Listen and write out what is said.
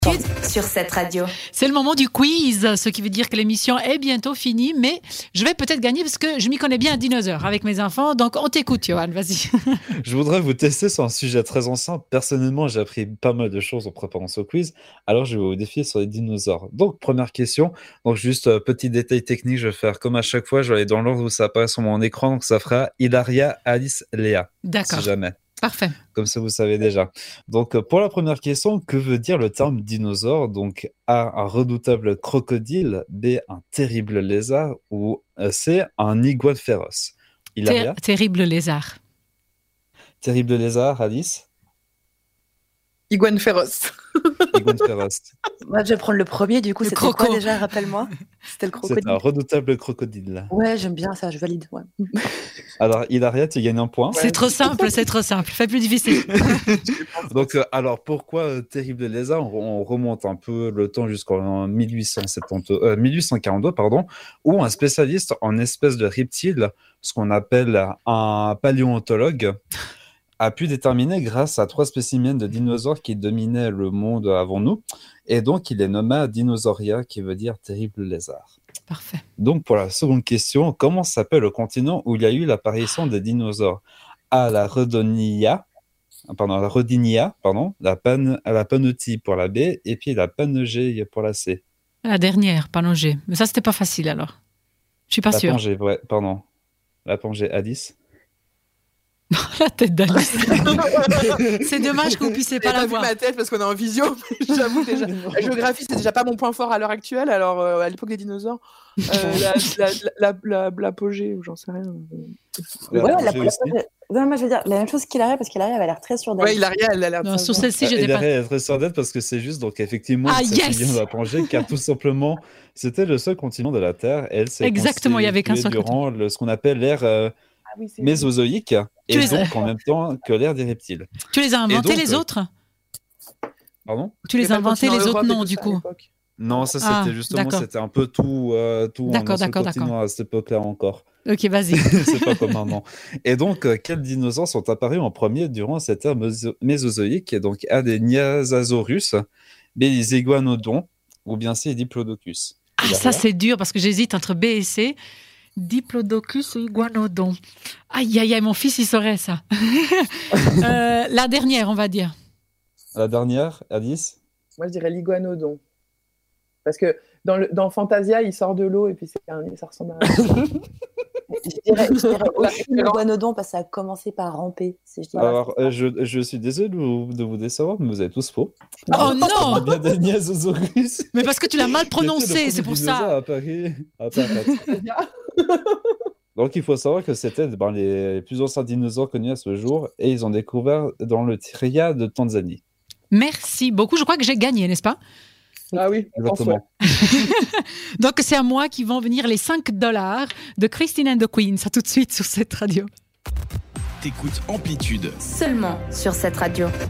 Sur cette radio. C'est le moment du quiz, ce qui veut dire que l'émission est bientôt finie, mais je vais peut-être gagner parce que je m'y connais bien à dinosaures avec mes enfants, donc on t'écoute, Johan, vas-y. Je voudrais vous tester sur un sujet très ancien. Personnellement, j'ai appris pas mal de choses en préparant ce quiz, alors je vais vous défier sur les dinosaures. Donc, première question, donc juste petit détail technique, je vais faire comme à chaque fois, je vais aller dans l'ordre où ça apparaît sur mon écran, donc ça fera Hilaria, Alice, Léa. D'accord. Si jamais. Parfait. Comme ça, vous savez déjà. Donc, pour la première question, que veut dire le terme dinosaure? Donc, A, un redoutable crocodile, B, un terrible lézard, ou C, un iguane féroce. Hilaria? Terrible lézard. Terrible lézard, Alice? Iguane féroce. Iguane féroce. Moi, je vais prendre le premier, du coup, c'était quoi déjà, rappelle-moi? C'était le crocodile. C'est un redoutable crocodile. Ouais, j'aime bien ça, je valide. Ouais. Alors, Hilaria, tu gagnes un point. C'est trop simple, c'est trop simple. Fais plus difficile. Donc, alors, pourquoi terrible lézard? On remonte un peu le temps jusqu'en 1842, pardon, où un spécialiste en espèces de reptiles, ce qu'on appelle un paléontologue, a pu déterminer grâce à 3 spécimens de dinosaures qui dominaient le monde avant nous. Et donc, il est nommé Dinosauria, qui veut dire terrible lézard. Parfait. Donc, pour la seconde question, comment s'appelle le continent où il y a eu l'apparition des dinosaures? A, la Rodinia, la Pannotie pour la B, et puis la Panogée pour la C. La dernière, Panogée. Mais ça, c'était pas facile alors. Je suis pas sûre. La Pangée, Alice. La tête d'Alice. C'est dommage que vous puissiez pas la voir. Ma tête parce qu'on est en visio. J'avoue déjà. La géographie, c'est déjà pas mon point fort à l'heure actuelle. Alors à l'époque des dinosaures, l'apogée ou j'en sais rien. Ouais, moi je veux dire la même chose qu'Hilaria parce qu'Hilaria avait l'air très sûre d'elle. Ouais, Hilaria, elle a l'air. Non, sur celle-ci, j'étais pas. Hilaria est très sûre d'elle parce que c'est juste donc effectivement c'est bien la Pangée car tout simplement c'était le seul continent de la Terre. Elle s'est exactement, il y avait qu'un seul durant ce qu'on appelle l'ère mésozoïque et donc en même temps que l'ère des reptiles. Tu les as inventés les autres? Pardon? Tu les as inventés les autres noms du coup? Non, ça c'était justement, c'était un peu tout d'accord, continent à cette époque-là encore. Ok, vas-y. C'est pas comme maintenant. Et donc, quels dinosaures sont apparus en premier durant cette ère mésozoïque? Et donc, A, des Nyasasaurus, B, les iguanodons, ou bien C, les diplodocus. Ah, ça c'est dur parce que j'hésite entre B et C. Diplodocus ou iguanodon. Aïe, aïe, aïe, mon fils, il saurait ça. La dernière, on va dire. La dernière, Alice? Moi, je dirais l'iguanodon. Parce que dans Fantasia, il sort de l'eau et puis ça ressemble à Je dirais aussi l'iguanodon parce que ça a commencé par ramper. Alors, je suis désolé de vous décevoir, mais vous avez tous faux. Oh non! Bien des Nyasasaurus. Mais parce que tu l'as mal prononcé, c'est pour ça. À Paris. Donc, il faut savoir que c'était les plus anciens dinosaures connus à ce jour et ils ont découvert dans le Trias de Tanzanie. Merci beaucoup. Je crois que j'ai gagné, n'est-ce pas? Ah oui, exactement. Donc, c'est à moi qui vont venir les $5 de Christine and the Queens. À tout de suite sur cette radio. T'écoutes Amplitude. Seulement sur cette radio.